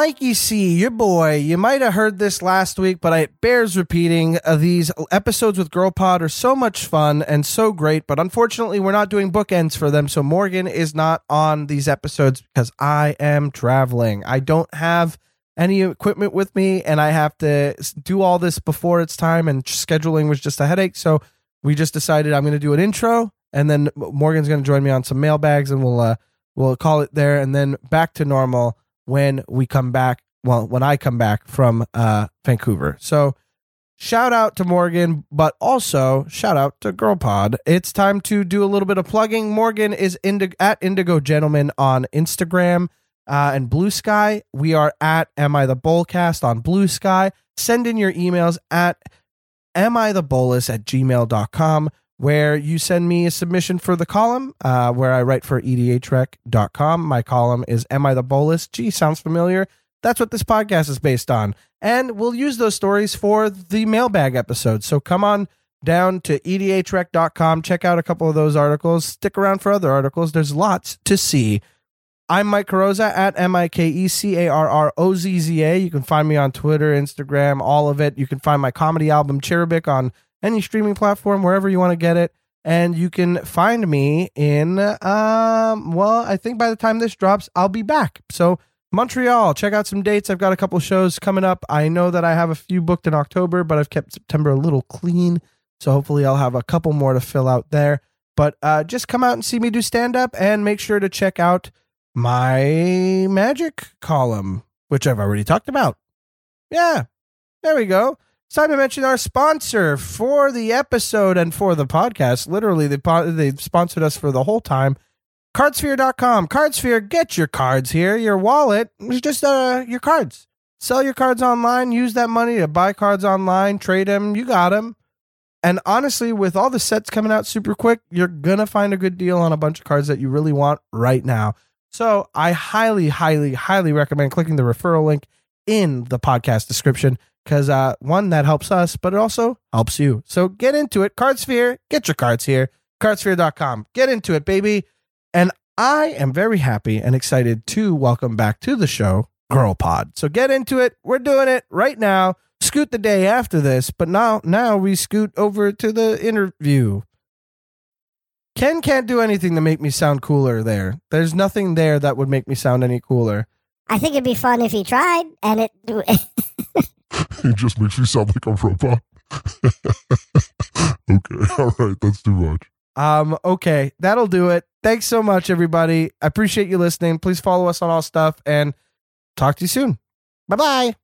Mikey C, your boy. You might have heard this last week, but it bears repeating. These episodes with Girl Pod are so much fun and so great, but unfortunately we're not doing bookends for them, so Morgan is not on these episodes because I am traveling. I don't have any equipment with me, and I have to do all this before it's time, and scheduling was just a headache, so we just decided I'm going to do an intro, and then Morgan's going to join me on some mailbags, and we'll call it there, and then back to normal when we come back, when I come back from Vancouver. So shout out to Morgan, but also shout out to Girl Pod. It's time to do a little bit of plugging. Morgan is at Indigo Gentleman on Instagram and Blue Sky. We are at Am I the Bowlcast on Blue Sky. Send in your emails at amithebolus@gmail.com, where you send me a submission for the column, where I write for edhrec.com. My column is Am I the Bolus? Gee, sounds familiar. That's what this podcast is based on. And we'll use those stories for the mailbag episode. So come on down to edhrec.com. Check out a couple of those articles. Stick around for other articles. There's lots to see. I'm Mike Carrozza at MikeCarrozza. You can find me on Twitter, Instagram, all of it. You can find my comedy album, Cherubic, on any streaming platform, wherever you want to get it. And you can find me in, I think by the time this drops, I'll be back. So Montreal, check out some dates. I've got a couple shows coming up. I know that I have a few booked in October, but I've kept September a little clean. So hopefully I'll have a couple more to fill out there. But just come out and see me do stand-up, and make sure to check out my magic column, which I've already talked about. Yeah, there we go. It's time to mention our sponsor for the episode and for the podcast. Literally, they've sponsored us for the whole time. Cardsphere.com. Cardsphere, get your cards here. Your wallet is just your cards. Sell your cards online. Use that money to buy cards online. Trade them. You got them. And honestly, with all the sets coming out super quick, you're going to find a good deal on a bunch of cards that you really want right now. So I highly, highly, highly recommend clicking the referral link in the podcast description, because one, that helps us, but it also helps you. So get into it. Cardsphere, get your cards here. Cardsphere.com. Get into it, baby. And I am very happy and excited to welcome back to the show, Girl Pod. So get into it. We're doing it right now. Scoot the day after this, but now we scoot over to the interview. Ken can't do anything to make me sound cooler there. There's nothing there that would make me sound any cooler. I think it'd be fun if he tried, and it just makes me sound like a robot. Okay, all right, that's too much. Okay, that'll do it. Thanks so much, everybody. I appreciate you listening. Please follow us on all stuff, and talk to you soon. Bye-bye.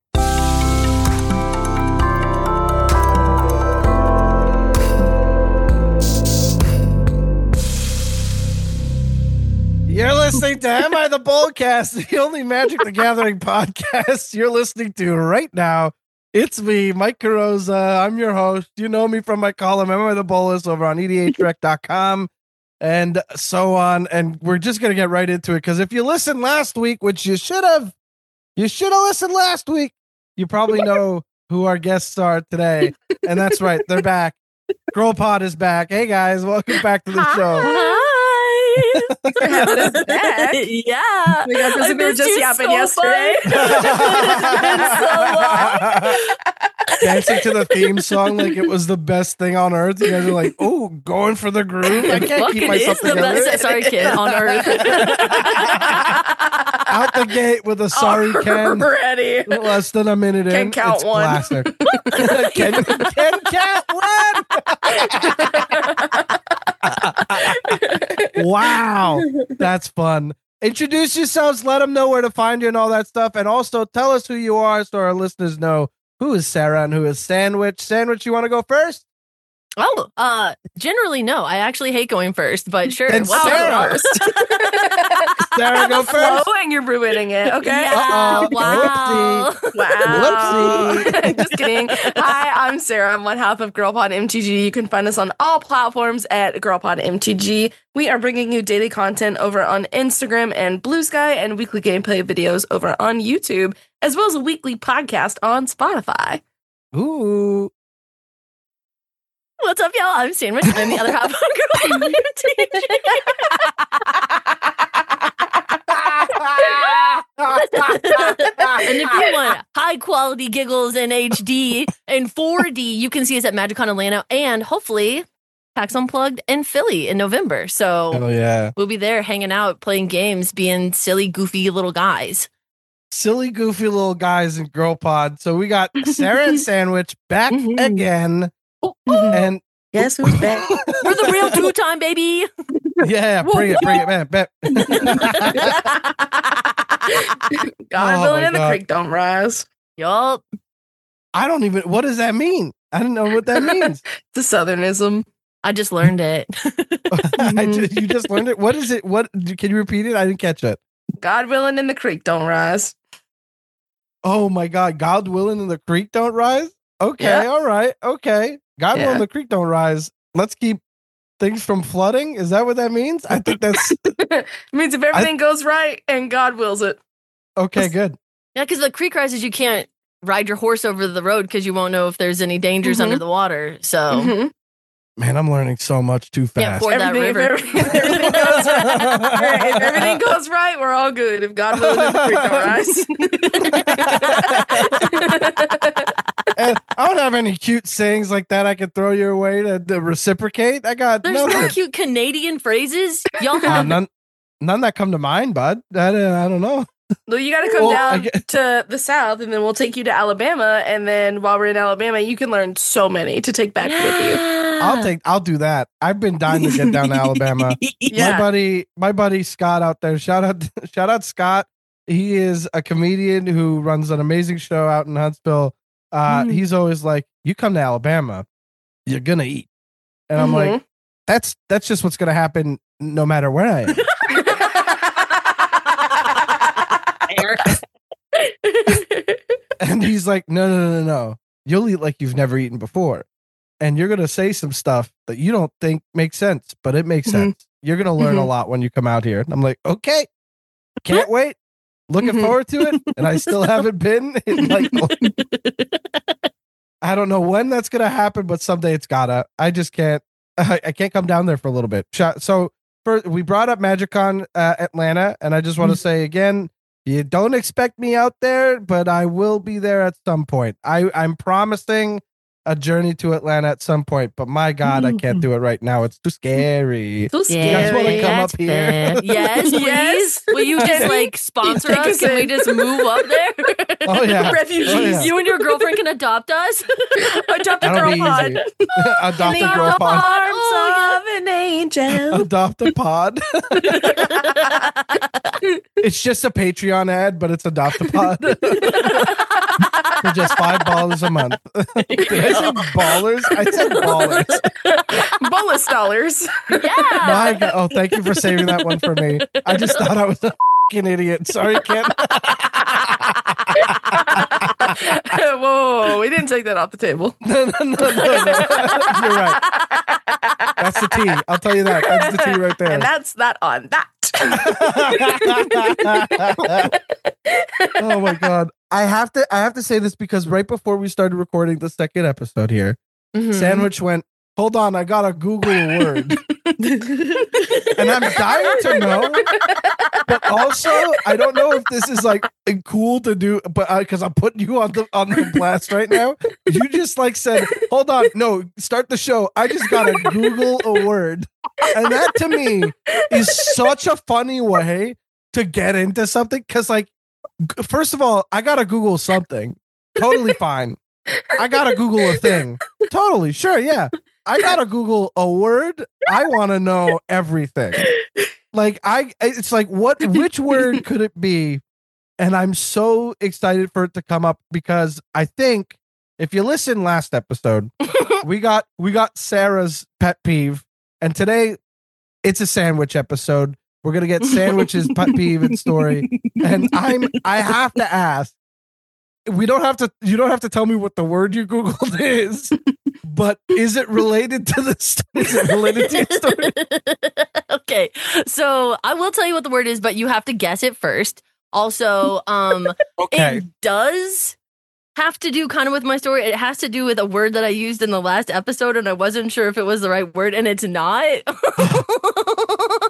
You're listening to Am I the Bowlcast, the only Magic the Gathering podcast you're listening to right now. It's me, Mike Carrozza. I'm your host. You know me from my column, Am I the Bolus, over on edhrec.com and so on. And we're just going to get right into it, because if you listened last week, which you should have listened last week, you probably know who our guests are today. And that's right, they're back. Girl Pod is back. Hey guys, welcome back to the show. Thanks for having us back. Yeah. We were just yapping yesterday. It's been so long. Dancing to the theme song like it was the best thing on earth. You guys are like, oh, going for the groove. I can't keep myself together. Best, sorry, kid, on earth. Out the gate with a sorry Ken. Ready. Less than a minute in. Can count it's one. Classic. Can count one. Wow, that's fun. Introduce yourselves, let them know where to find you and all that stuff, and also tell us who you are so our listeners know who is Sarah and who is Sandwich. Sandwich, you want to go first? Oh, generally no. I actually hate going first, but sure. Then Sarah. First? Sarah, go first. Flow and you're ruining it. Okay. Uh-oh. Wow. Whoopsie. Wow. Whoopsie. Just kidding. Hi, I'm Sarah. I'm one half of GirlPod MTG. You can find us on all platforms at GirlPod MTG. We are bringing you daily content over on Instagram and Blue Sky, and weekly gameplay videos over on YouTube, as well as a weekly podcast on Spotify. Ooh. What's up, y'all? I'm Sandwich, and I'm the other half of GirlPod MTG. And And if you want high quality giggles in HD and 4D, you can see us at MagicCon Atlanta and hopefully PAX Unplugged in Philly in November. So Oh yeah. we'll be there hanging out, playing games, being silly, goofy little guys. Silly, goofy little guys in Girl Pod. So we got Sarah and Sandwich back Mhm. again. Mm-hmm. And Guess who's back? We're the real two-time, baby. yeah, bring it, man. Bet. God, Oh, Villain my in the God. Creek don't rise. Yup. I don't even, what does that mean? I don't know what that means. It's a Southernism. I just learned it. You just learned it. What is it? What can you repeat it? I didn't catch it. God, Villain in the Creek don't rise. Oh my God. God willing and the creek don't rise? Okay, Yeah. all right. Okay. God Yeah. willing the creek don't rise. Let's keep things from flooding. Is that what that means? I think that's It means if everything goes right and God wills it. okay, good. Yeah, because the creek rises, you can't ride your horse over the road because you won't know if there's any dangers Mhm. under the water. So Mhm. Man, I'm learning so much too yeah, fast. for that Everything, river. if everything goes right, if everything goes right, we're all good. If God willing, and the creek don't rise. And I don't have any cute sayings like that I could throw your way to reciprocate. I got There's no nothing. cute Canadian phrases. Y'all have None that come to mind, bud. I don't know. Well, you got to come Well, I down get- to the South, and then we'll take you to Alabama. And then while we're in Alabama, you can learn so many to take back with you. I'll do that. I've been dying to get down to Alabama. Yeah. My buddy Scott out there. Shout out Scott. He is a comedian who runs an amazing show out in Huntsville. He's always like, you come to Alabama, you're gonna eat. And I'm like, that's just what's gonna happen no matter where I am. And he's like, no. You'll eat like you've never eaten before. And you're going to say some stuff that you don't think makes sense, but it makes Mhm. sense. You're going to learn a Mhm. lot when you come out here. And I'm like, okay, can't wait. Looking Mhm. forward to it. And I still haven't been. Like, I don't know when that's going to happen, but someday it's gotta. I just can't. I can't come down there for a little bit. So we brought up MagicCon Atlanta, and I just want to say again, you don't expect me out there, but I will be there at some point. I'm promising a journey to Atlanta at some point, but my God, I can't do it right now. It's too scary. So You guys want to scary. come up That's here? fair. Yes, please. Yes. Will you just like sponsor Take us? us Can we in. just move up there? Oh yeah, Refugees. Oh, yeah. You and your girlfriend can adopt us. Adopt a That'll girl be pod. easy. Adopt a In girl the pod. arms Oh, of an angel. Adopt a pod. It's just a Patreon ad, but it's Adopt a Pod for just $5 a month. Did I say ballers? I said ballers. Bolus dollars. Yeah. My God. Oh, thank you for saving that one for me. I just thought I was a fucking idiot. Sorry, Ken. Whoa, we didn't take that off the table. No. You're right. That's the T. I'll tell you that. That's the T right there. And that's that on that. Oh my God. I have to say this because right before we started recording the second episode here, Mhm. Sandwich went, hold on, I gotta Google a word. And I'm dying to know, but also I don't know if this is like cool to do, but because I'm putting you on the blast right now. You just like said, hold on, no, start the show. I just gotta Google a word, and that to me is such a funny way to get into something. Because like, first of all, I gotta Google something. Totally fine. I gotta Google a thing. Totally sure, yeah. I gotta Google a word. I want to know everything. Like it's like which word could it be? And I'm so excited for it to come up because I think if you listen last episode, we got Sarah's pet peeve, and today it's a sandwich episode. We're gonna get Sandwich's pet peeve and story, and I have to ask. You don't have to tell me what the word you Googled is, but is it related to the is it related to your story? Okay, so I will tell you what the word is, but you have to guess it first. Also, Okay. it does have to do kind of with my story. It has to do with a word that I used in the last episode, and I wasn't sure if it was the right word, and it's not.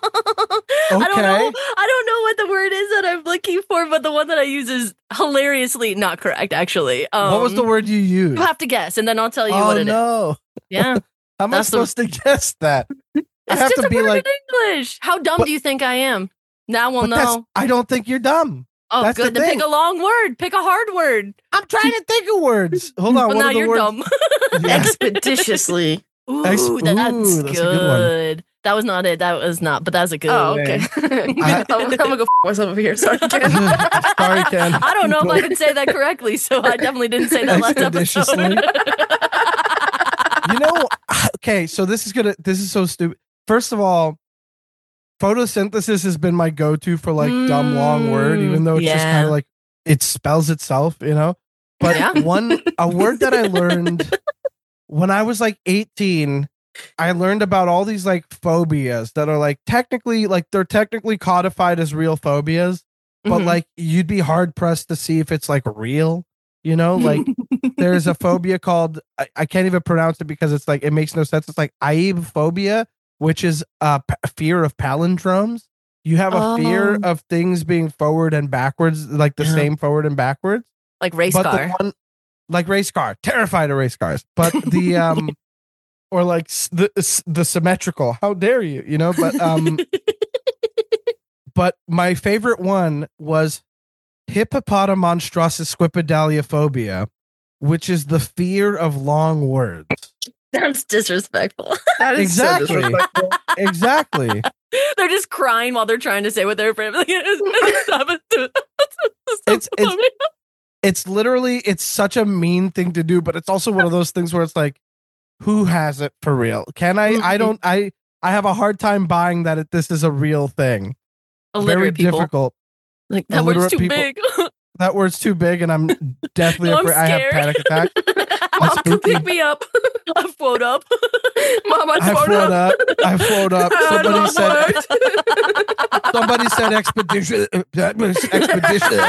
I don't know what the word is that I'm looking for, but the one that I use is hilariously not correct, actually. What was the word you used? You have to guess, and then I'll tell you what it is. Oh, no. Yeah. How am I supposed to guess that? I It's have just to a be word like, in English. How dumb do you think I am? Now we'll but that's- know. I don't think you're dumb. Oh, that's good. the Then thing. pick a long word. Pick a hard word. I'm trying to think of words. Hold on. Well, what now are the you're words? dumb. Yeah. Expeditiously. Ooh, Ooh, that's that's a good. good one. That was not it. That was not, but that's a good Oh, one. okay. I'm gonna go myself over here. Sorry, Ken. Sorry, Ken. I don't know if I can say that correctly, so I definitely didn't say that last Expeditiously. episode. You know, okay, so this is so stupid. First of all, photosynthesis has been my go-to for like dumb long word, even though it's just yeah. kind of like it spells itself, you know. But Yeah. a word that I learned when I was like 18, I learned about all these like phobias that are like they're technically codified as real phobias, but Mhm. like you'd be hard pressed to see if it's like real, you know, like there's a phobia called I can't even pronounce it because it's like it makes no sense. It's like aerophobia, which is a fear of palindromes. You have a fear Oh. of things being forward and backwards, like the Yeah. same forward and backwards. Like race But car. the one, like race car, terrified of race cars. But the or like the symmetrical. How dare you? You know. But but my favorite one was hippopotamonstrosesquipedaliophobia, which is the fear of long words. That's disrespectful. That is Exactly. so disrespectful. Exactly. They're just crying while they're trying to say what they're afraid of. It's literally it's such a mean thing to do, but it's also one of those things where it's like, who has it for real? Can I? I don't. I have a hard time buying that this is a real thing. Very Illiterate people. difficult. Like that word's Illiterate too people. big. That word's too big, and I'm definitely No, I'm afraid. I have scared. panic attack. Mom, come spooky. pick me up. I float up. Mom, I float up. I float up. Somebody said expedition. That was expedition.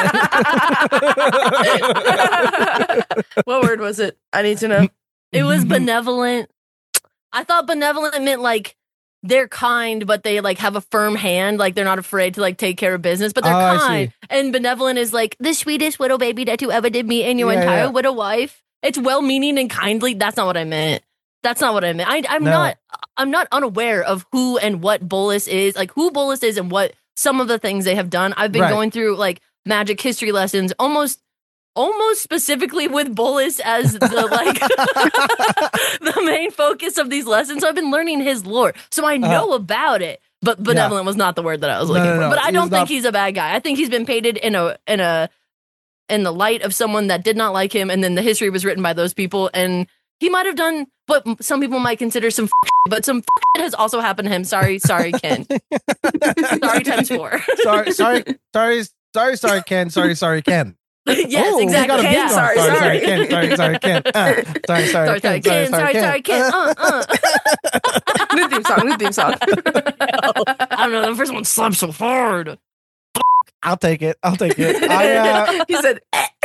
What word was it? I need to know. It was benevolent. I thought benevolent meant like they're kind, but they like have a firm hand, like they're not afraid to like take care of business, but they're Oh, I kind. see. And benevolent is like the sweetest widow baby that you ever did meet in your Yeah, entire yeah. widow wife. It's well-meaning and kindly. That's not what I meant. That's not what I meant. I'm No. not unaware of who and what Bolus is, like who Bolus is and what some of the things they have done. I've been Right. going through like magic history lessons almost specifically with Bolus as the like the main focus of these lessons. So I've been learning his lore. So I know about it. But benevolent was not the word that I was No, looking no, for. no. But I He don't was think not- he's a bad guy. I think he's been painted in the light of someone that did not like him, and then the history was written by those people, and he might have done what some people might consider some shit, but some shit has also happened to him. Sorry, Ken. Sorry times 4. sorry, Ken. Sorry, Ken. Yes, Oh, we got exactly. a beat Yeah. on. Sorry, sorry, Ken. Sorry, Ken. Sorry, Ken. Sorry, Ken. New theme song. I don't know. The first one slapped so hard. I'll take it. I He said,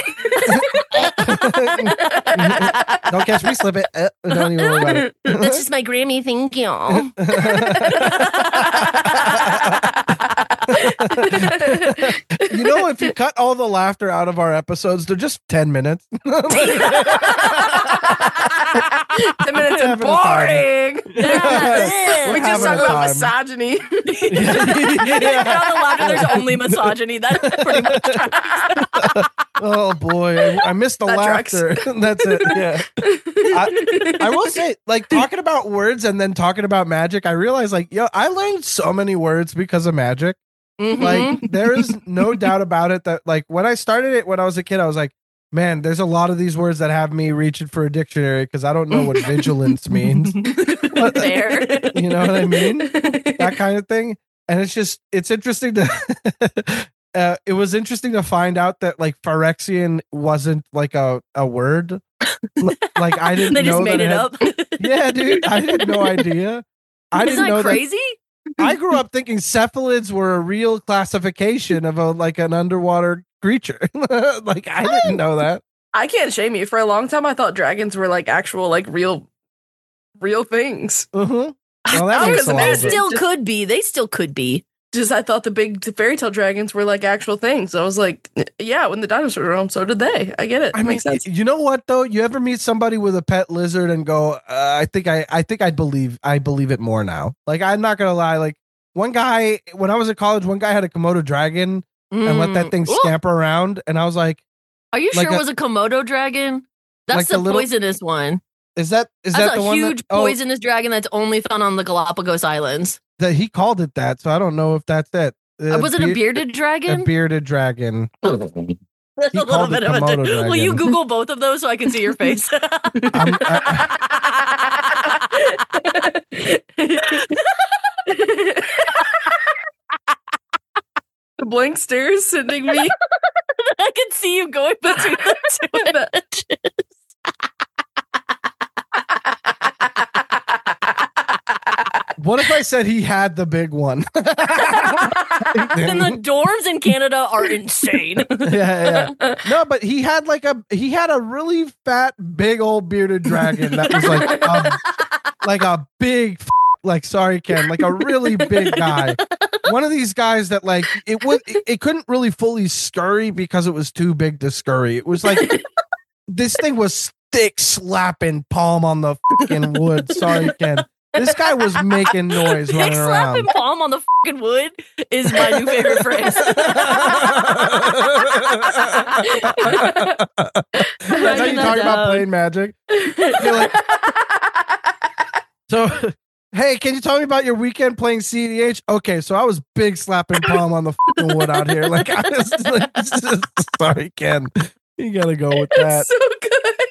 don't catch me slipping. Don't even worry about it. That's just my Grammy. Thank you. You know, if you cut all the laughter out of our episodes, they're just 10 minutes. 10 minutes of Having a time. boring. We just Having talked a about time. misogyny. Out of laughter, there's only misogyny. That pretty much tracks. Oh boy, I missed the That tracks. laughter. That's it. Yeah. I will say, like, talking about words and then talking about magic, I realized, like, yo, I learned so many words because of magic. Mhm. Like, there is no doubt about it that, like, when I started it when I was a kid, I was like, man, there's a lot of these words that have me reaching for a dictionary because I don't know what vigilance means. Fair. You know what I mean? That kind of thing. And it's interesting to it was interesting to find out that like Phyrexian wasn't like a word. Like I didn't They just know made that it had- up. Yeah, dude, I had no idea. I Isn't didn't that know crazy? that. I grew up thinking cephalids were a real classification of an underwater creature. Like I didn't know that. I can't shame you. For a long time, I thought dragons were like actual, like real things. Uh-huh. Well, that I makes was a lot They of sense. still could be. They still could be. Just I thought the big fairy tale dragons were like actual things. I was like, yeah, when the dinosaurs were home, so did they. I get it. It makes sense. You know what though? You ever meet somebody with a pet lizard and go, I think I believe it more now. Like, I'm not gonna lie. Like, one guy when I was at college, one guy had a Komodo dragon and let that thing scamper around, and I was like, are you like sure it was a Komodo dragon? That's like the little- poisonous one. Is that That's the a one huge that, poisonous dragon that's only found on the Galapagos Islands. that he called it that? So I don't know if that's it. Was it a bearded dragon? A bearded dragon. That's He a little called it bit of a. Komodo dragon. Will you Google both of those so I can see your face? The blank stares sending me. I can see you going between the two images. What if I said he had the big one? And the dorms in Canada are insane. yeah. No, but he had a really fat, big old bearded dragon that was like a big, like, sorry, Ken, like a really big guy. One of these guys that like it couldn't really fully scurry because it was too big to scurry. It was like this thing was thick slapping palm on the fucking wood. Sorry, Ken. This guy was making noise running around. Slapping palm on the fucking wood is my new favorite phrase. That's how you talk about playing Magic. You're like, so, hey, can you tell me about your weekend playing CDH? Okay, so I was big slapping palm on the fucking wood out here. Like, I was like, sorry, Ken. You gotta go with that. It's so good.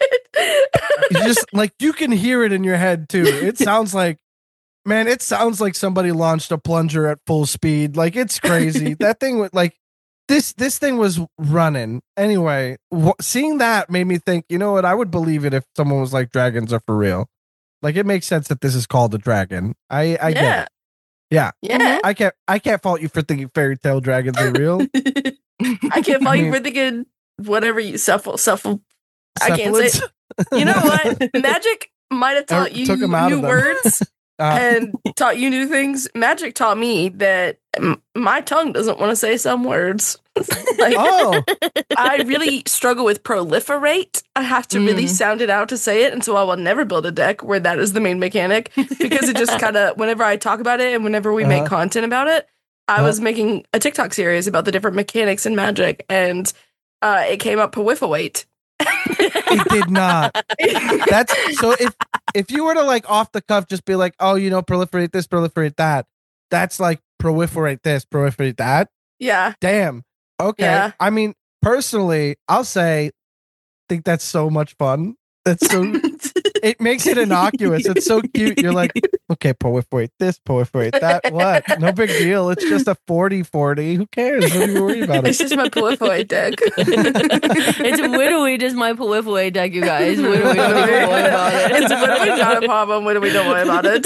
You just like you can hear it in your head too. It sounds like, man, it sounds like somebody launched a plunger at full speed. Like, it's crazy. That thing was like this thing was running. Anyway, seeing that made me think, you know what? I would believe it if someone was like, dragons are for real. Like, it makes sense that this is called a dragon. I get it. Yeah. I can't fault you for thinking fairy tale dragons are real. I can't fault you for thinking whatever you shuffle. I can't say. You know what? Magic might have taught you new words and taught you new things. Magic taught me that my tongue doesn't want to say some words. Like, I really struggle with proliferate. I have to really sound it out to say it, and so I will never build a deck where that is the main mechanic, because it just kind of, whenever I talk about it and whenever we make content about it, I was making a TikTok series about the different mechanics in Magic, and it came up Powiffawait. It did not. That's so if you were to like off the cuff just be like, oh, you know, proliferate this, proliferate that, that's like proliferate this, proliferate that. Yeah. Damn. Okay. Yeah. I mean, personally, I'll say, think that's so much fun. That's so. It makes it innocuous. It's so cute. You're like, okay, proliferate this, proliferate that. What? No big deal. It's just a 40-40. Who cares? What are you worried about? It's just my Powiffawait deck. It's literally just my Powiffawait deck, you guys. Literally, don't even worry about it. It's literally not a problem. What do we don't worry about it?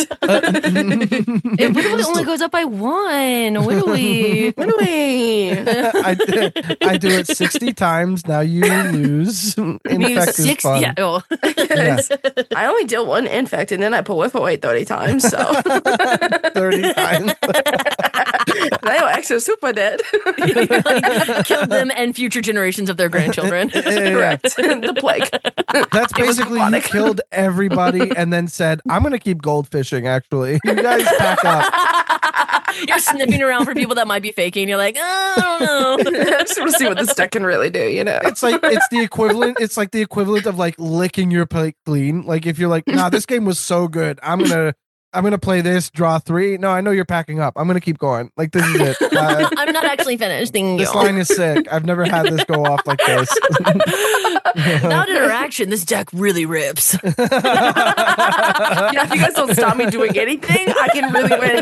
It literally only goes up by one. Literally. I do it 60 times. Now you lose. Infect is fun. Yeah. Oh. Yeah. I only deal one infect and then I Powiffawait 30 times. So 30 times. I owe extra super dead. Like, killed them and future generations of their grandchildren. Correct. The plague. That's basically you killed everybody and then said, I'm going to keep goldfishing, actually. You guys pack up. You're sniffing around for people that might be faking. You're like, oh, I don't know. I just want to see what this deck can really do, you know? It's like, it's the equivalent. It's like the equivalent of like licking your plate clean. Like if you're like, nah, this game was so good. I'm going to play this, draw 3. No, I know you're packing up. I'm going to keep going. Like, this is it. I'm not actually finished. Thank This you. line is sick. I've never had this go off like this. Without interaction, this deck really rips. Yeah, if you guys don't stop me doing anything, I can really win.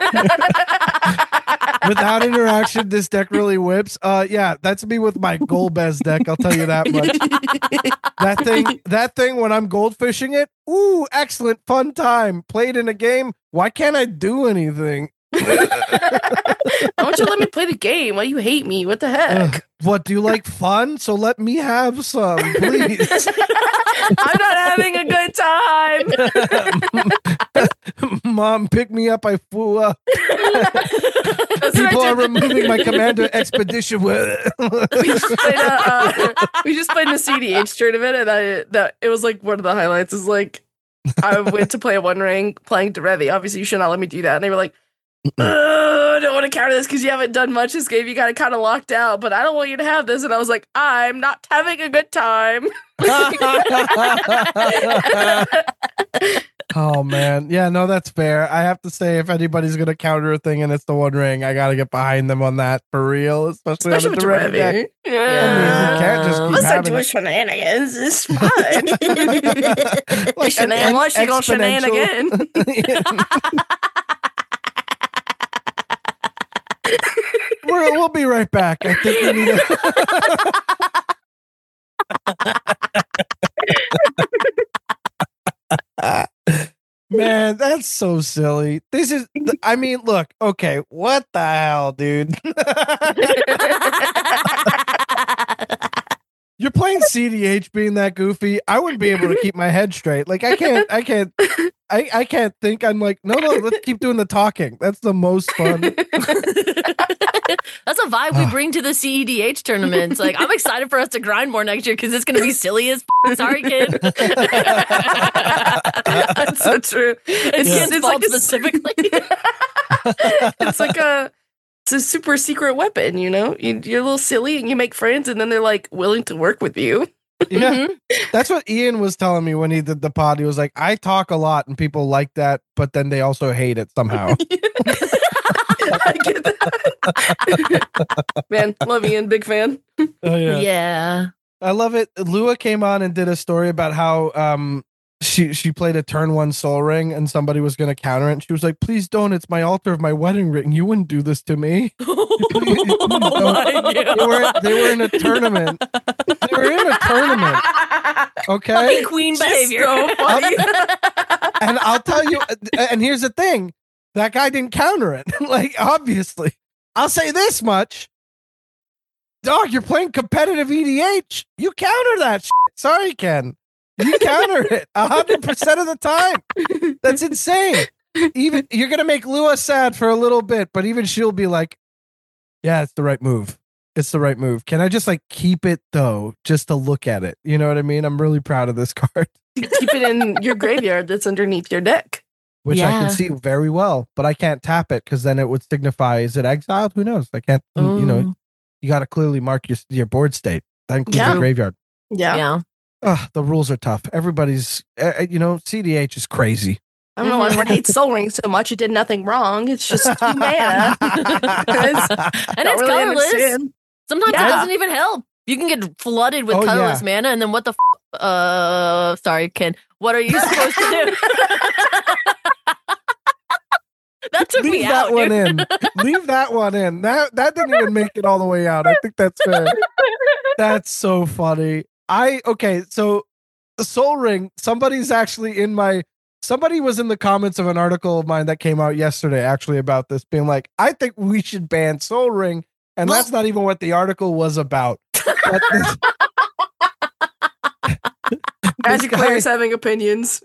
Without interaction, this deck really whips. Yeah, that's me with my Golbez deck. I'll tell you that much. That thing, when I'm goldfishing it, ooh, excellent, fun time. Played in a game. Why can't I do anything? I want you to let me play the game. Why you hate me? What the heck? What, do you like fun? So let me have some, please. I'm not having a good time. Mom, pick me up. I flew up. That's what People I are did. removing my commander expedition. We just played in a CDH tournament, and it was like one of the highlights is like I went to play a One Ring playing Derevi. Obviously, you should not let me do that. And they were like, I don't want to counter this because you haven't done much this game. You got it kind of locked out, but I don't want you to have this. And I was like, I'm not having a good time. Oh man, yeah, no, that's fair. I have to say, if anybody's gonna counter a thing and it's the One Ring, I gotta get behind them on that for real, especially Especially on with the Derevi deck. Derevi. I mean, you can't just keep Let's not having do it. shenanigans. It's fine. Like an What she gonna shenan exponential- again? We'll be right back. I think we need a... Man, that's so silly. This is, I mean, look, okay, what the hell, dude? You're playing CDH being that goofy. I wouldn't be able to keep my head straight. Like I can't think. I'm like, no, let's keep doing the talking. That's the most fun. That's a vibe we bring to the CEDH tournaments. Like, I'm excited for us to grind more next year because it's going to be silly as sorry, kid. That's so true. It's like specifically. It's like it's a super secret weapon, you know? You're a little silly and you make friends and then they're like willing to work with you. Yeah. That's what Ian was telling me when he did the pod. He was like, I talk a lot and people like that, but then they also hate it somehow. I get that. Man, love Ian, big fan. Oh, Yeah. I love it. Lua came on and did a story about how she played a turn 1 Soul Ring and somebody was going to counter it. And she was like, please don't. It's my altar of my wedding ring. You wouldn't do this to me. They were in a tournament. They were in a tournament. Okay. Fucking queen behavior. So funny. And I'll tell you, and here's the thing, that guy didn't counter it. Like, obviously. I'll say this much. Dog, you're playing competitive EDH. You counter that shit. Sorry, Ken. You counter it 100% of the time. That's insane. Even you're gonna make Lua sad for a little bit, but even she'll be like, yeah, it's the right move. It's the right move. Can I just like keep it though, just to look at it? You know what I mean? I'm really proud of this card. Keep it in your graveyard that's underneath your deck. Which I Yeah. can see very well, but I can't tap it because then it would signify, is it exiled? Who knows? I can't, you know, you got to clearly mark your board state. That includes Yeah. the graveyard. Yeah. Ugh, the rules are tough. Everybody's, CDH is crazy. I don't know why everyone hates Soul Ring so much. It did nothing wrong. It's just too mana. And it's colorless. Sometimes it doesn't even help. You can get flooded with colorless mana, and then what the sorry, Ken. What are you supposed to do? That took Leave me that out, one dude. in. Leave that one in. That didn't even make it all the way out. I think that's fair. That's so funny. So the Soul Ring, somebody was in the comments of an article of mine that came out yesterday actually about this, being like, I think we should ban Soul Ring. And that's not even what the article was about. But Magic players having opinions.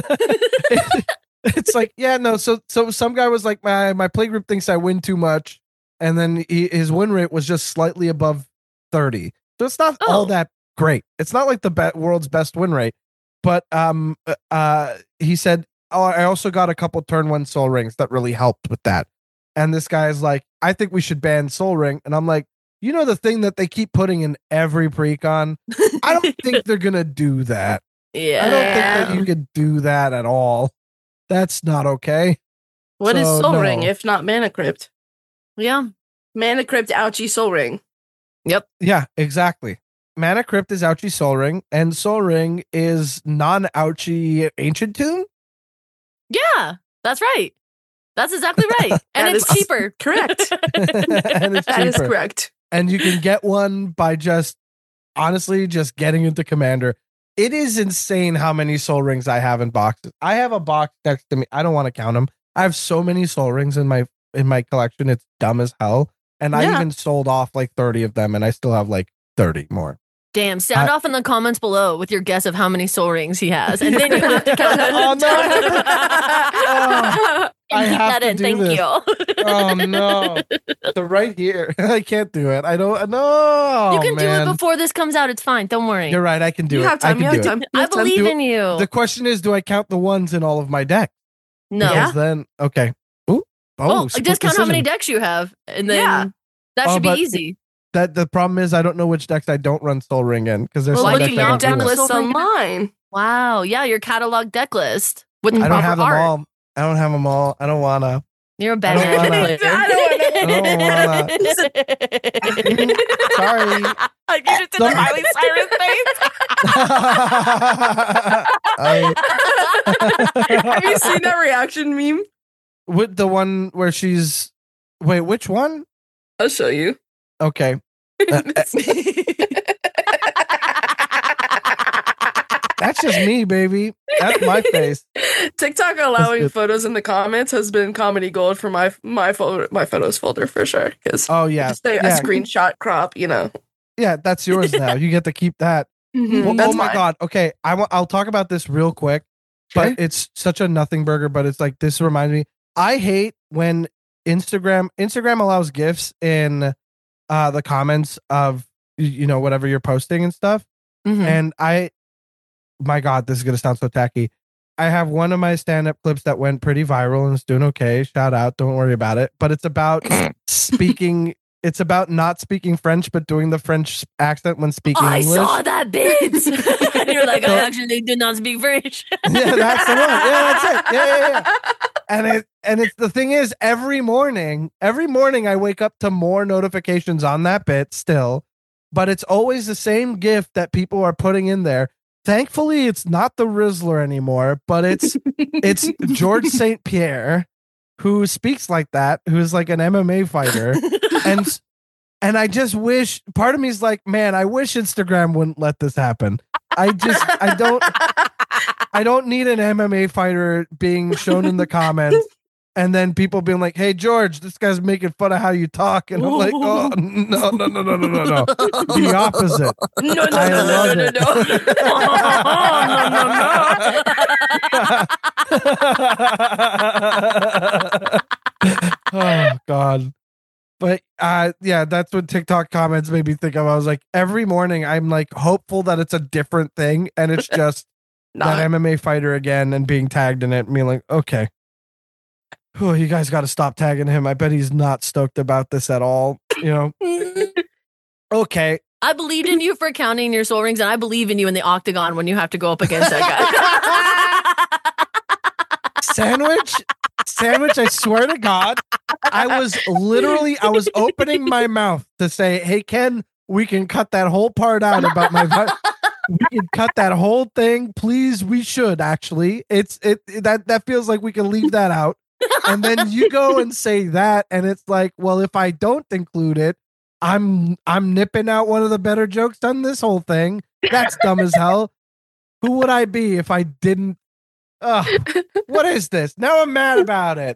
It's like, yeah, no. So some guy was like, my playgroup thinks I win too much, and then his win rate was just slightly above 30. So it's not all that great. It's not like the world's best win rate. But he said, oh, I also got a couple turn 1 Soul Rings that really helped with that. And this guy is like, I think we should ban Soul Ring. And I'm like, you know, the thing that they keep putting in every precon, I don't think they're gonna do that. Yeah. I don't think that you could do that at all. That's not okay. What is So, Soul no. Ring if not Mana Crypt? Yeah. Mana Crypt, ouchie, Soul Ring. Yeah, exactly. Mana Crypt is Ouchie Soul Ring, and Soul Ring is non-Ouchie Ancient Tomb. Yeah. That's right. That's exactly right. And That it's is cheaper. Correct. And it's That is cheaper. correct. And you can get one by just getting into Commander. It is insane how many Soul Rings I have in boxes. I have a box next to me. I don't want to count them. I have so many Soul Rings in my collection. It's dumb as hell. And I Yeah. even sold off like 30 of them, and I still have like 30 more. Damn, sound off in the comments below with your guess of how many soul rings he has. And then you have to count it. Oh, no. I Keep have that to in. do Thank this. you. Oh no. So right here. I can't do it. I don't know. You can man. do it before this comes out. It's fine. Don't worry. You're right. I can do You it. have time. I You can have do time. it. I believe in you. The question is, do I count the ones in all of my decks? No. Yeah. Because then, okay. Ooh. Well, split just count how many decision. decks you have, and then Yeah. that Oh, should be but- easy. That the problem is I don't know which decks I don't run Soul Ring in because there's Well, some look look decks at at I your don't your do deck that. decklist. list online. Wow. Yeah, your catalog deck list with I don't proper have them art. all. I don't have them all. I don't wanna. You're a bad I don't manipulator. Sorry. Like you just did the Miley Cyrus Have you seen that reaction meme? With the one where she's wait, which one? I'll show you. Okay. That's just me, baby. That's my face. TikTok allowing good. photos in the comments has been comedy gold for my photos folder for sure. Because Oh yeah. just a Yeah. screenshot crop, you know. Yeah, that's yours now. You get to keep that. Well, That's oh my mine. god. Okay, I'll talk about this real quick. But Okay. it's such a nothing burger, but it's like this reminds me. I hate when Instagram allows GIFs in the comments of whatever you're posting and stuff. Mhm. And my god, this is gonna sound so tacky. I have one of my stand-up clips that went pretty viral and it's doing okay. Shout out, don't worry about it. But it's about speaking. It's about not speaking French, but doing the French accent when speaking I English. saw that bit. And you're like, I actually did not speak French. Yeah, that's the one. Yeah, that's it. Yeah. And it's the thing is, every morning I wake up to more notifications on that bit still, but it's always the same GIF that people are putting in there. Thankfully, it's not the Rizzler anymore, but it's George St. Pierre who speaks like that, who's like an MMA fighter. And I just wish, part of me is like, man, I wish Instagram wouldn't let this happen. I don't need an MMA fighter being shown in the comments and then people being like, hey, George, this guy's making fun of how you talk. And I'm like, oh, no. The opposite. No, I love it. Oh, God. But yeah, that's what TikTok comments made me think of. I was like, every morning I'm like hopeful that it's a different thing and it's just that MMA fighter again and being tagged in it and being like, okay. Oh, you guys got to stop tagging him. I bet he's not stoked about this at all. Okay. I believed in you for counting your soul rings, and I believe in you in the octagon when you have to go up against that guy. Sandwich, I swear to God, I was opening my mouth to say, hey, Ken, we can cut that whole part out about my we can cut that whole thing. Please, we should actually. That feels like we can leave that out. And then you go and say that, and it's like, well, if I don't include it, I'm nipping out one of the better jokes on this whole thing. That's dumb as hell. Who would I be if I didn't? What is this? Now I'm mad about it.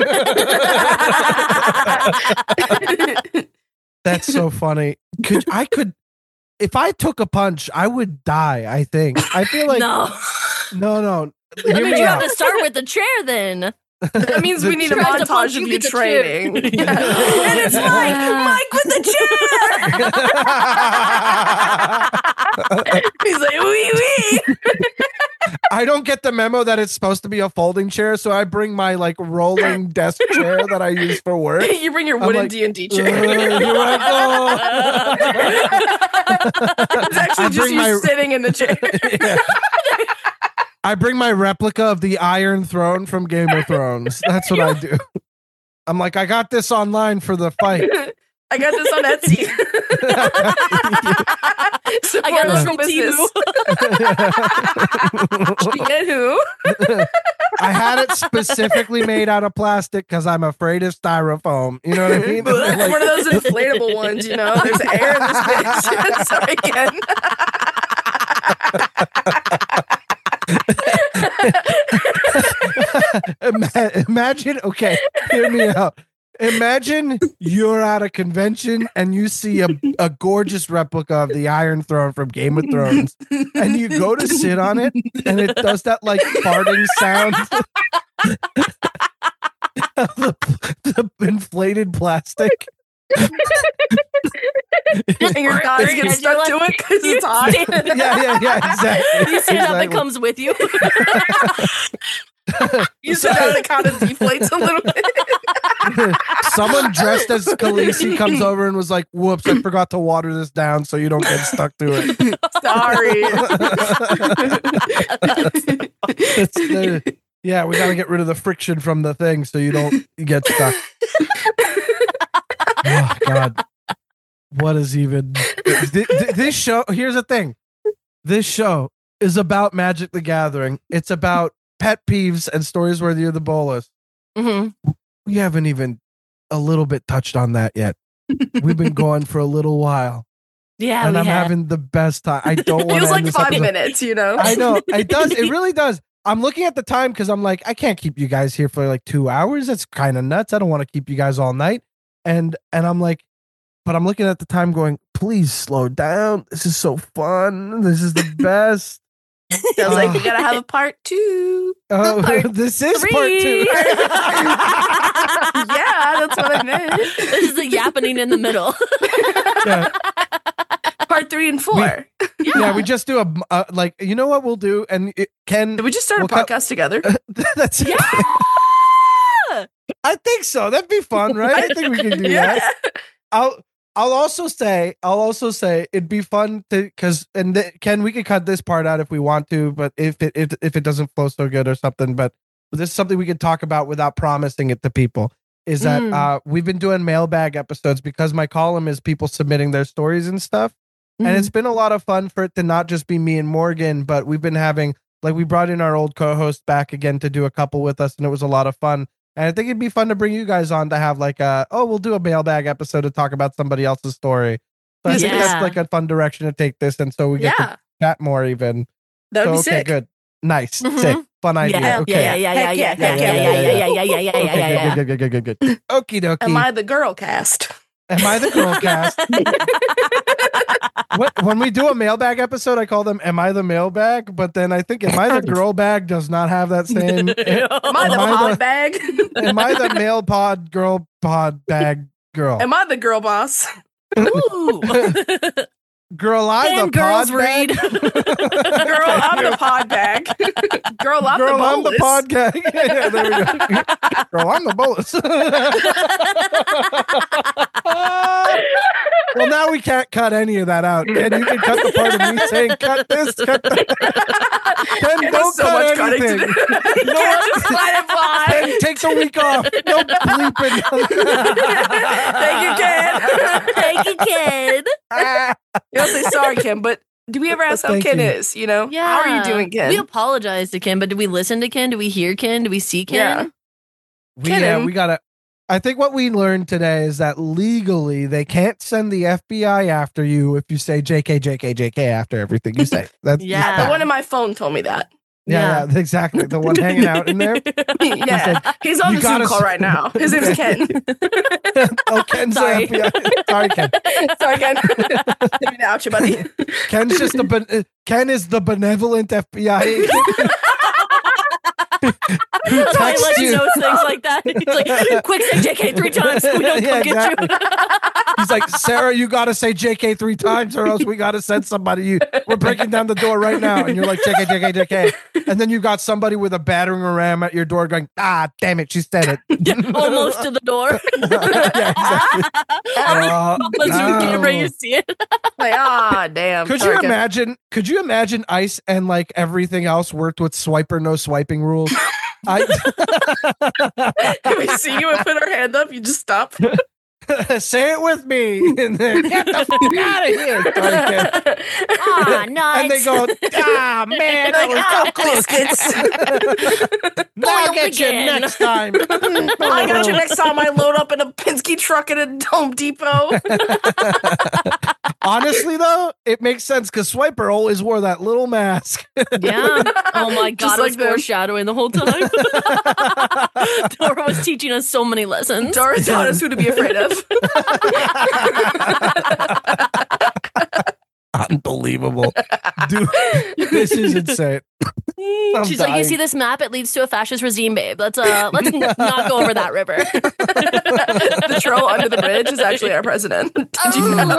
That's so funny. If I took a punch, I would die. I think. I feel like No. No. That Hear means me you out. have to start with the chair then. That means we need a Tries to punch montage of you, you get the chair. training. Yeah. And it's Mike with the chair. He's like, wee wee. I don't get the memo that it's supposed to be a folding chair, so I bring my like rolling desk chair that I use for work. You bring your I'm wooden like, D&D Here chair. I It's actually I just bring you my- sitting in the chair. go. Yeah. I bring my replica of the Iron Throne from Game of Thrones. That's what I do. I'm like, I got this online for the fight. I got this on Etsy. I got this from Gina who? I had it specifically made out of plastic because I'm afraid of styrofoam. You know what I mean? One Like, of those inflatable ones, you know? There's air in this bitch. Sorry again. imagine, okay, hear me out. Imagine you're at a convention and you see a gorgeous replica of the Iron Throne from Game of Thrones, and you go to sit on it, and it does that like farting sound. the inflated plastic. And your thighs get stuck to it because it's hot. Yeah, exactly. You stand up, it Exactly. comes with you. You sit down and it kind of deflates a little bit. Someone dressed as Khaleesi comes over and was like, "Whoops, I forgot to water this down so you don't get stuck to it." Sorry. Yeah, we got to get rid of the friction from the thing so you don't get stuck. Oh God, what is even this show? Here's the thing: this show is about Magic the Gathering. It's about pet peeves and stories worthy of the bolus. Mm-hmm. We haven't even a little bit touched on that yet. We've been going for a little while, Yeah, and we I'm have. having the best time. I don't want Feels to like 5 minutes, you know? I know it does. It really does. I'm looking at the time because I'm like, I can't keep you guys here for like 2 hours. That's kind of nuts. I don't want to keep you guys all night. And I'm like, but I'm looking at the time going, please slow down. This is so fun. This is the best. Feels like we gotta have a part 2. Oh, Part this is 3. part 2. Yeah, that's what I meant. This is the yappening in the middle. Yeah. Part 3 and 4. Yeah, we just do a like, you know what we'll do? And Did we just start a We'll cut- podcast together? that's it. Yeah. I think so. That'd be fun, right? I think we can do Yeah. that. I'll also say it'd be fun to Ken, we could cut this part out if we want to, but if it doesn't flow so good or something, but this is something we can talk about without promising it to people. Is that we've been doing mailbag episodes because my column is people submitting their stories and stuff. And it's been a lot of fun for it to not just be me and Morgan, but we've been having, like, we brought in our old co-host back again to do a couple with us, and it was a lot of fun. And I think it'd be fun to bring you guys on to have like we'll do a mailbag episode to talk about somebody else's story. So I think Yeah. that's like a fun direction to take this, and so we get Yeah. to chat more even. That would So, be okay, sick. good. Nice. Mhm. Sick. Fun idea. Yeah, Okay. yeah, yeah, yeah, yeah, yeah, yeah, yeah, yeah, yeah, yeah, yeah, yeah. Good. Okie dokie. Am I the girl cast? Am I the girl cast? When we do a mailbag episode, I call them "Am I the mailbag?" But then I think "Am I the girl bag?" does not have that same. Am I the Am I the- pod bag? Am I the mail pod girl pod bag girl? Am I the girl boss? Ooh. Girl, I Can the girls pod bag? read? Girl, I'm the pod bag. Girl, I'm Girl, the I'm the bolus. pod guy. Yeah, there we go. Girl, I'm the bolus. Well, now we can't cut any of that out. And you can cut the part of me saying, cut this, cut that. Then There's don't so cut much cutting to anything. do. You know Can't what? just let it fly. Then take the week off. No bleeping. Thank you, Ken. Thank you, kid. You don't say sorry, Ken, but do we ever ask how Thank Ken you. is? You know? Yeah. How are you doing, Ken? We apologize to Ken, but did we listen to Ken? Do we hear Ken? Do we see Ken? Kidding. we gotta. I think what we learned today is that legally they can't send the FBI after you if you say JK, JK, JK after everything you say. That's Yeah. The one in my phone told me that. yeah, exactly. The one hanging out in there. Yeah. He's on "You the Zoom gotta call right now. His name's Ken. Oh, Ken's Sorry. the FBI. Sorry, Ken. Sorry, Ken. Didn't mean to out you, buddy. Ken's just Ken is the benevolent FBI agent. Who That's why he texts lets you you. know things like that. He's like, quick, say JK 3 times. So we don't Yeah, come get you. He's like, Sarah, you got to say JK 3 times or else we got to send somebody. We're breaking down the door right now. And you're like, JK, JK, JK. And then you got somebody with a battering ram at your door going, damn it, she said it. Almost to the door. Yeah, exactly. Once you get ready to see it. Like, damn. Could Sorry, you Ken. imagine? Could you imagine ICE and like everything else worked with swipe or no swiping rules? Can we see you and put our hand up? You just stop. Say it with me. And then, get the fuck out of here. Sorry, kid. Ah, nuts. And they go, man, that was so close. Now I'll Boiled get you again. next time. I got you next time I load up in a Penske truck at a Home Depot. Honestly, though, it makes sense because Swiper always wore that little mask. Yeah. Oh my Just God, it was like them. foreshadowing the whole time. Dora was teaching us so many lessons. Dora taught us who to be afraid of. Unbelievable. Dude, this is insane. I'm She's like, you dying. see this map? It leads to a fascist regime, babe. Let's not go over that river. The troll under the bridge is actually our president. Did you know?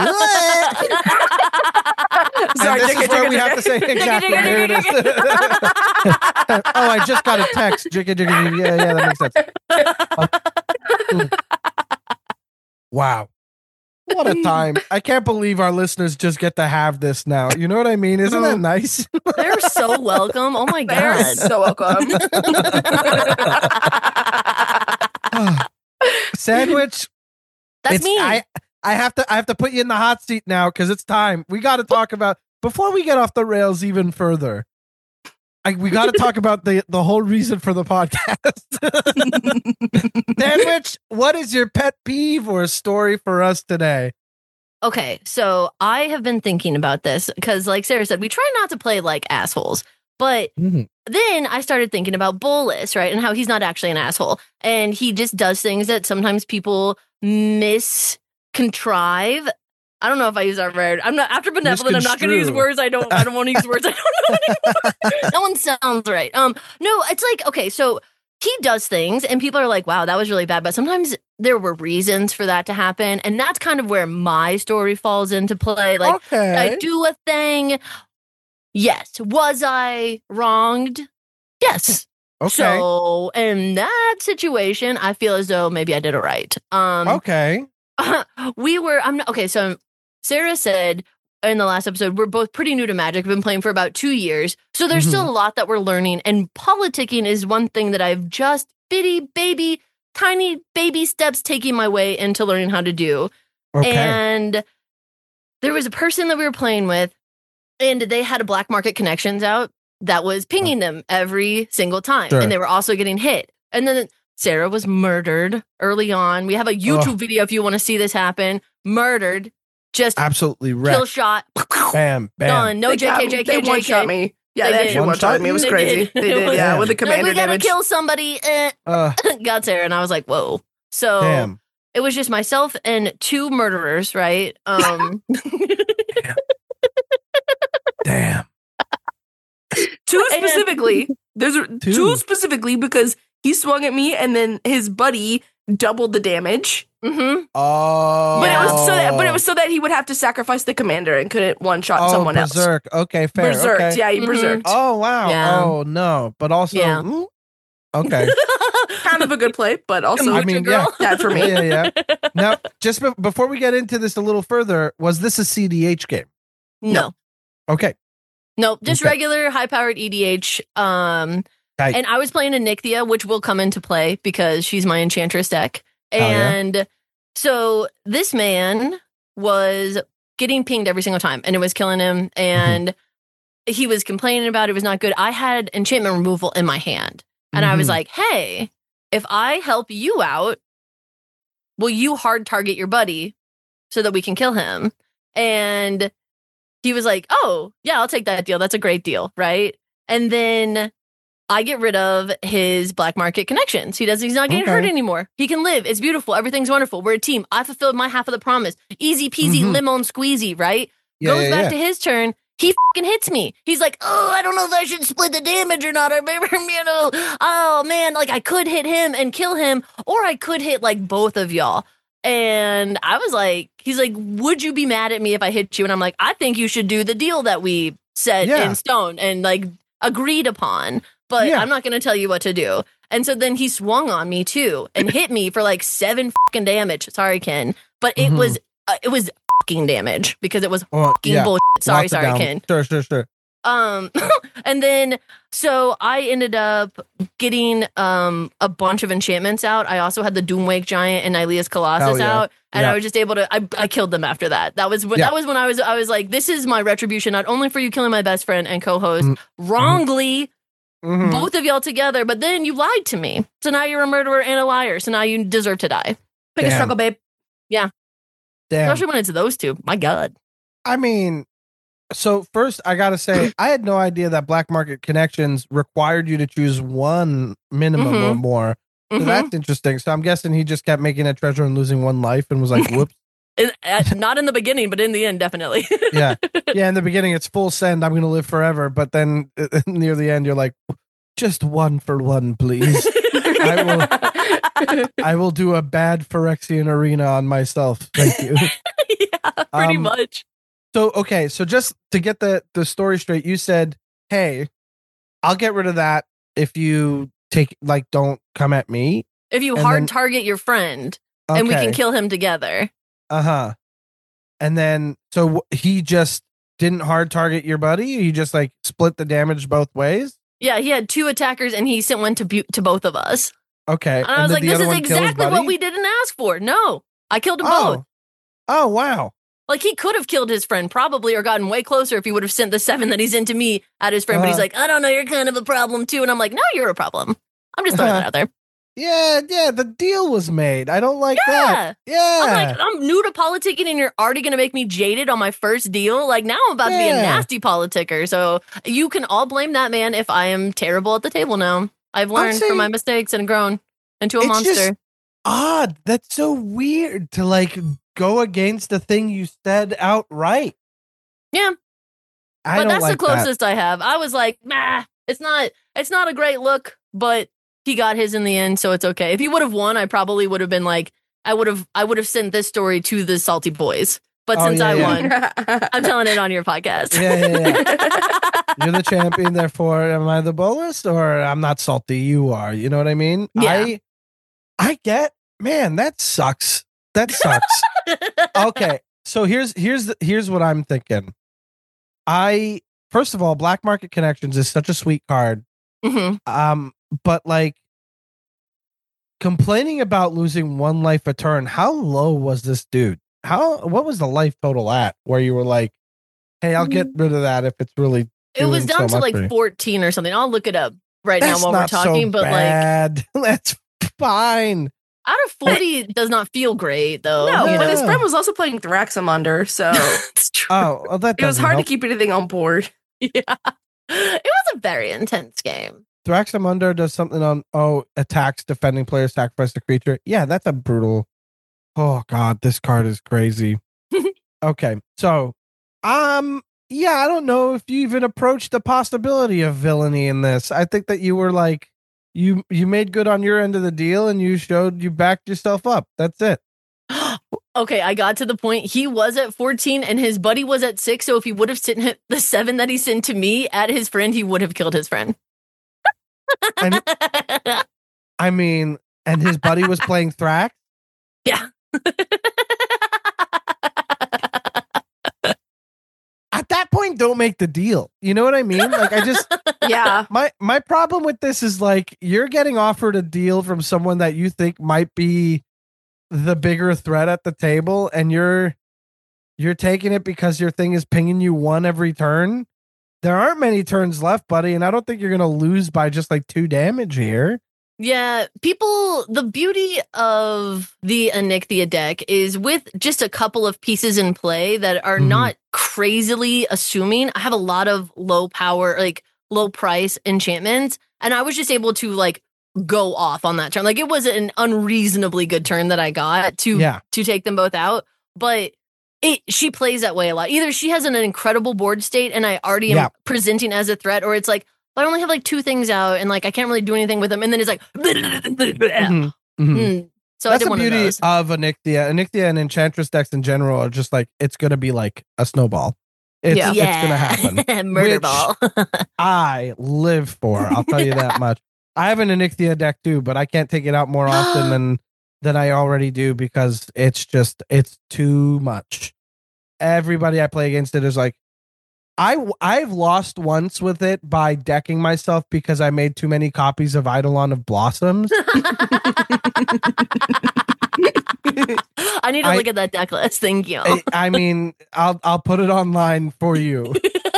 Sorry, And this is JK, where we JK. have to say exactly. JK. Here it is. Oh, I just got a text. Jigga, jigga, jigga. Yeah, that makes sense. Wow. What a time. I can't believe our listeners just get to have this now. You know what I mean? Isn't that nice? They're so welcome. Oh my They're God. so welcome. Sandwich. That's it's- me. I have to put you in the hot seat now because it's time. We got to talk about before we get off the rails even further. We got to talk about the whole reason for the podcast. Sandwich, what is your pet peeve or story for us today? Okay, so I have been thinking about this because, like Sarah said, we try not to play like assholes. But then I started thinking about Bolus, right? And how he's not actually an asshole. And he just does things that sometimes people miscontrive. I don't know if I use that word. I'm not after benevolent. I'm not going to use Misconstrue. words. I don't want to use words I don't know anymore. That one sounds right. No, it's like, okay, so he does things and people are like, wow, that was really bad. But sometimes there were reasons for that to happen. And that's kind of where my story falls into play. Like, did Okay. I do a thing? Yes. Was I wronged? Yes. Okay. So in that situation, I feel as though maybe I did it right. Okay. So Sarah said in the last episode, we're both pretty new to Magic. We've been playing for about 2 years. So there's still a lot that we're learning. And politicking is one thing that I've just tiny baby steps taking my way into learning how to do. Okay. And there was a person that we were playing with, and they had a black market connections out that was pinging them every single time. Sure. And they were also getting hit. And then Sarah was murdered early on. We have a YouTube video if you want to see this happen. Murdered. Just Absolutely kill wrecked. shot. Bam. Bam. Done. No JK. They one-shot me. Yeah, they actually did. one-shot me. It was They crazy. did. They did, yeah, Damn. with the They're like, commander we gotta damage. kill somebody. Got Sarah. And I was like, whoa. So Damn. it was just myself and two murderers, right? Damn. Two And- specifically. There's Two. two specifically because he swung at me and then his buddy doubled the damage. Mm-hmm. Oh. But it was so that he would have to sacrifice the commander and couldn't one-shot someone else. Berserk. Okay, fair. Berserked. Okay. Yeah, he Mhm. berserked. Oh, wow. Yeah. Oh, no. But also, Yeah. okay. Kind of a good play, but also I mean, yeah. bad for me. Yeah. Now, just before we get into this a little further, was this a CDH game? No. Okay. No, just Okay. regular high-powered EDH. Tight. And I was playing a Nixia, which will come into play because she's my Enchantress deck. Oh, yeah? And so this man was getting pinged every single time, and it was killing him. And he was complaining about it was not good. I had enchantment removal in my hand, and I was Mhm. like, "Hey, if I help you out, will you hard target your buddy so that we can kill him?" And he was like, "Oh, yeah, I'll take that deal. That's a great deal, right?" And then I get rid of his black market connections. He's not getting hurt Okay. anymore. He can live. It's beautiful. Everything's wonderful. We're a team. I fulfilled my half of the promise. Easy peasy, Mhm. lemon squeezy, right? Yeah, Goes yeah, back yeah. to his turn. He fucking hits me. He's like, "Oh, I don't know if I should split the damage or not. I remember, oh man, like I could hit him and kill him, or I could hit like both of y'all." And I was like, he's like, "Would you be mad at me if I hit you?" And I'm like, "I think you should do the deal that we set Yeah. in stone and like agreed upon, but Yeah. I'm not going to tell you what to do." And so then he swung on me too and hit me for like 7 fucking damage. Sorry, Ken, but it Mhm. was fucking damage because it was Oh, fucking yeah. bullshit. Sorry, Locked it down. Ken. Sure. And then so I ended up getting a bunch of enchantments out. I also had the Doomwake Giant and Nylea's Colossus Hell yeah. out, and Yeah. I was just able to. I killed them after that. That was when I was like, this is my retribution, not only for you killing my best friend and co-host wrongly, Mhm. both of y'all together, but then you lied to me. So now you're a murderer and a liar. So now you deserve to die. Pick a Damn. struggle, babe. Damn. Especially when it's those two. My God. I mean, so first I gotta say, I had no idea that Black Market Connections required you to choose one minimum or more. So Mhm. that's interesting. So I'm guessing he just kept making a treasure and losing one life and was like, whoops. Not in the beginning, but in the end, definitely. Yeah. Yeah. In the beginning, it's full send. I'm going to live forever. But then near the end, you're like, just one for one, please. I will do a bad Phyrexian arena on myself. Thank you. Yeah, pretty Um, much. So, okay. So just to get the story straight, you said, hey, I'll get rid of that if you don't come at me. If you and hard then- target your friend and we can kill him together. Uh-huh. And then, so he just didn't hard target your buddy? He just like split the damage both ways? Yeah, he had 2 attackers and he sent one to both of us. Okay. And I was did like, the this other is one kill his exactly what buddy? we didn't ask for. No, I killed them both. Oh, wow. Like, he could have killed his friend probably or gotten way closer if he would have sent the 7 that he sent to me at his friend. But he's like, I don't know, you're kind of a problem too. And I'm like, no, you're a problem. I'm just throwing that out there. Yeah, the deal was made. I don't like that. Yeah. I'm like, I'm new to politicking and you're already going to make me jaded on my first deal. Like, now I'm about to be a Yeah. nasty politicker. So you can all blame that man if I am terrible at the table now. I've learned saying- from my mistakes and grown into a It's monster. just odd. That's so weird to like go against the thing you said outright. Yeah. I But don't that's like the closest I have. I was like, nah, it's not a great look, but he got his in the end, so it's okay. If he would have won, I probably would have been like, I would have sent this story to the Salty Boys. But Oh, since yeah, I yeah. won, I'm telling it on your podcast. that. You're the champion, therefore am I the bolus? Or I'm not salty, you are. You know what I mean? Yeah. I get, man, that sucks. That sucks. Okay. So here's what I'm thinking. First of all, Black Market Connections is such a sweet card. Mhm. But like complaining about losing one life a turn, how low was this dude? What was the life total at where you were like, hey, I'll get rid of that if it's really It was doing down so to much for like you. 14 or something. I'll look it up right now That's while we're not talking, so but like bad. That's fine. out of 40 does not feel great though. No, you but know? his friend was also playing Thraxamunder, so It's true. Oh, well, that it was doesn't hard help. to keep anything on board. Yeah. It was a very intense game. Thraxamunder does something on attacks defending players sacrifice a creature. Yeah, that's a brutal. Oh god, this card is crazy. Okay, so yeah, I don't know if you even approached the possibility of villainy in this. I think that you were like you made good on your end of the deal and you backed yourself up. That's it. Okay, I got to the point. He was at 14 and his buddy was at 6. So if he would have sent the 7 that he sent to me at his friend, he would have killed his friend. And I mean, and his buddy was playing Thrax. Yeah. At that point, don't make the deal. You know what I mean? Like I just Yeah. my problem with this is like you're getting offered a deal from someone that you think might be the bigger threat at the table, and you're taking it because your thing is pinging you one every turn. There aren't many turns left, buddy, and I don't think you're gonna lose by just like 2 damage here. Yeah, the beauty of the Anixia deck is with just a couple of pieces in play that are Mhm. not crazily assuming. I have a lot of low power, like low price enchantments, and I was just able to like go off on that turn. Like it was an unreasonably good turn that I got to take them both out, but she plays that way a lot. Either she has an incredible board state and I already am presenting as a threat, or it's like, I only have like 2 things out and like I can't really do anything with them. And then it's like, Mhm. Mhm. So I That's did the one of beauty those. of Anixia. Anixia and Enchantress decks in general are just like it's gonna be like a snowball. It's gonna happen. Murder Which ball. I live for. I'll tell you that much. I have an Anixia deck too, but I can't take it out more often than I already do because it's too much. Everybody I play against it is like, I've lost once with it by decking myself because I made too many copies of Eidolon of Blossoms. I need to look at that deck list. Thank you. I mean, I'll put it online for you.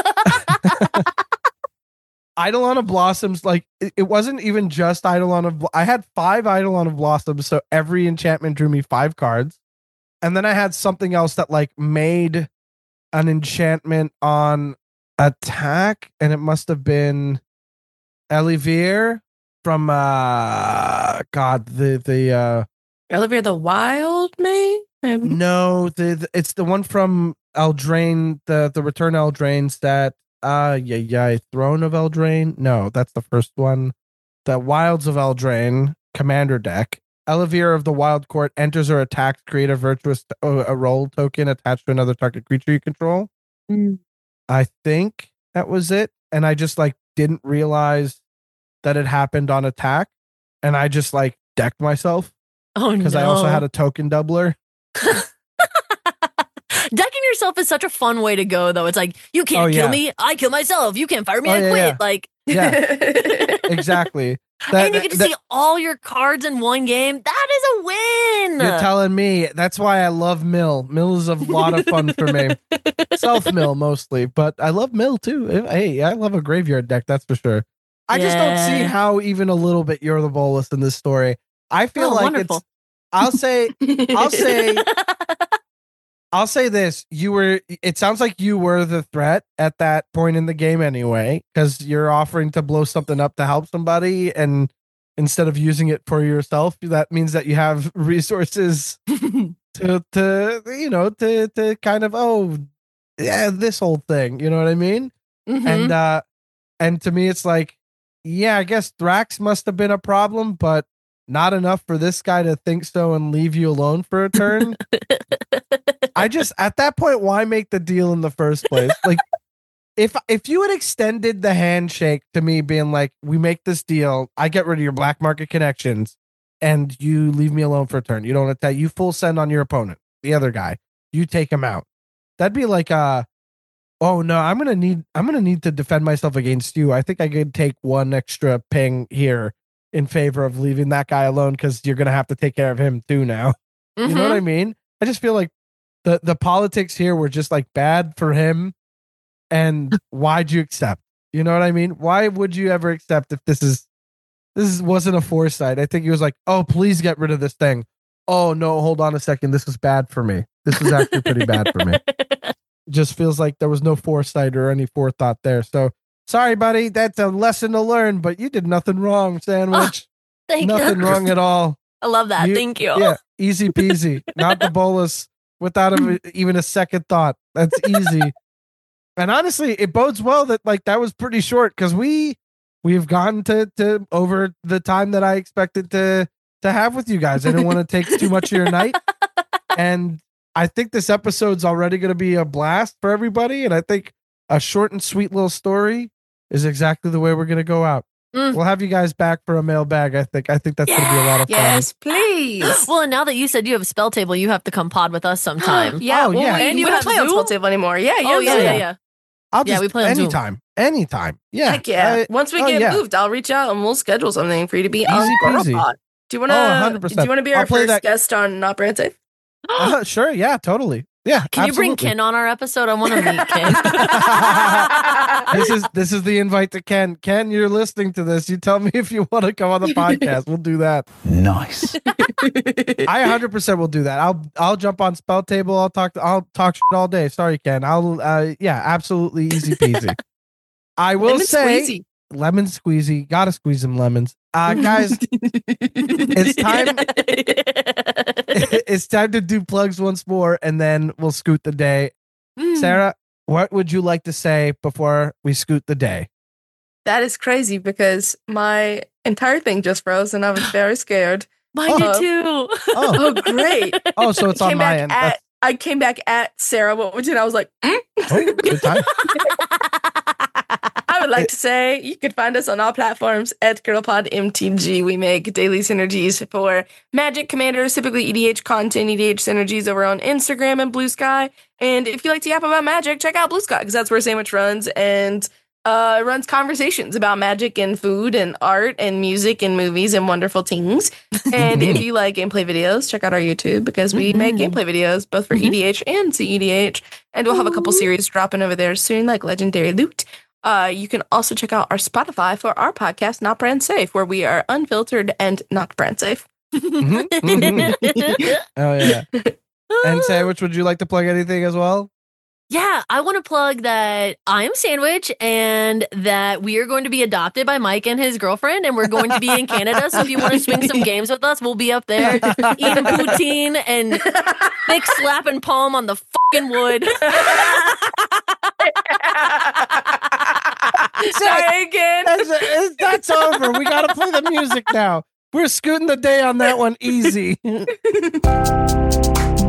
Eidolon of Blossoms, like it wasn't even just Eidolon of. I had 5 Eidolon of Blossoms, so every enchantment drew me 5 cards, and then I had something else that like made an enchantment on attack, and it must have been Elivir from Elivir the Wild, maybe? No, it's the one from Eldraine, the Return Eldraines that Throne of Eldraine. No, that's the first one. The Wilds of Eldraine commander deck. Elivir of the Wild Court enters or attacks, create a virtuous a roll token attached to another target creature you control. I think that was it. And I just like didn't realize that it happened on attack. And I just like decked myself. Oh no. Because I also had a token doubler. Decking yourself is such a fun way to go, though. It's like, you can't kill me, I kill myself. You can't fire me, I quit. Yeah. Like, yeah, exactly. And you get to see all your cards in one game. That is a win. You're telling me. That's why I love Mill. Mill is a lot of fun for me. Self Mill mostly, but I love Mill too. Hey, I love a graveyard deck. That's for sure. I just don't see how even a little bit you're the Bolas in this story. I feel like wonderful. it's. I'll say this. It sounds like you were the threat at that point in the game anyway, because you're offering to blow something up to help somebody, and instead of using it for yourself, that means that you have resources to kind of, this whole thing. You know what I mean? Mm-hmm. And to me, it's like, yeah, I guess Thrax must have been a problem, but not enough for this guy to think so and leave you alone for a turn. I just, at that point, why make the deal in the first place? Like, if you had extended the handshake to me being like, we make this deal, I get rid of your black market connections, and you leave me alone for a turn. You don't attack, you full send on your opponent, the other guy. You take him out. That'd be like oh no, I'm gonna need to defend myself against you. I think I could take one extra ping here in favor of leaving that guy alone, because you're gonna have to take care of him too now. You know what I mean? I just feel like the politics here were just like bad for him. And why'd you accept? You know what I mean? Why would you ever accept if this wasn't a foresight? I think he was like, oh, please get rid of this thing. Oh no, hold on a second. This was bad for me. This was actually pretty bad for me. Just feels like there was no foresight or any forethought there. So sorry, buddy. That's a lesson to learn, but you did nothing wrong, Sandwich. Thank Nothing you. wrong at all. I love that. Thank you. Yeah, easy peasy. Not the Bolas without even a second thought. That's easy. And honestly, it bodes well that like that was pretty short, because we've gone to over the time that I expected to have with you guys. I didn't want to take too much of your night. And I think this episode's already going to be a blast for everybody. And I think a short and sweet little story is exactly the way we're going to go out. We'll have you guys back for a mailbag. I think that's going to be a lot of fun. Yes, please. Well, and now that you said you have a spell table, you have to come pod with us sometime. Yeah, Oh, well, yeah. and you don't play on Spell Table anymore. Yeah, Oh, yeah. yeah. I'll just we play on Zoom. anytime. Yeah. Heck yeah. Once we get moved, I'll reach out and we'll schedule something for you to be on peasy. Girlpod. Do you want 100%. to be our first guest on Not Brand Safe? Sure. Yeah, totally. Yeah. Can you bring Ken on our episode? I want to meet Ken. This is the invite to Ken. Ken, you're listening to this. You tell me if you want to come on the podcast. We'll do that. Nice. I 100% will do that. I'll jump on Spell Table. I'll talk shit all day. Sorry, Ken. Absolutely easy peasy. I will say lemon squeezy. Gotta squeeze some lemons. Guys, it's time. It's time to do plugs once more, and then we'll scoot the day. Sarah, what would you like to say before we scoot the day? That is crazy because my entire thing just froze, and I was very scared. Mine did too. Oh, great. Oh, so it's on my end. I came back at Sarah. What would you? And I was like, Oh, good time. I would like to say you can find us on all platforms at GirlPodMTG. We make daily synergies for Magic Commanders, typically EDH content, EDH synergies over on Instagram and Blue Sky. And if you like to yap about Magic, check out Blue Sky because that's where Sandwich runs and runs conversations about magic and food and art and music and movies and wonderful things. And if you like gameplay videos, check out our YouTube because we make gameplay videos both for EDH and CEDH. And we'll have a couple series dropping over there soon, like Legendary Loot. You can also check out our Spotify for our podcast, Not Brand Safe, where we are unfiltered and not brand safe. Oh, yeah. And Sandwich, would you like to plug anything as well? Yeah, I want to plug that I am Sandwich and that we are going to be adopted by Mike and his girlfriend, and we're going to be in Canada. So if you want to swing some games with us, we'll be up there eating poutine and thick slapping palm on the fucking wood. Sorry again. That's over. We got to play the music now. We're scooting the day on that one easy.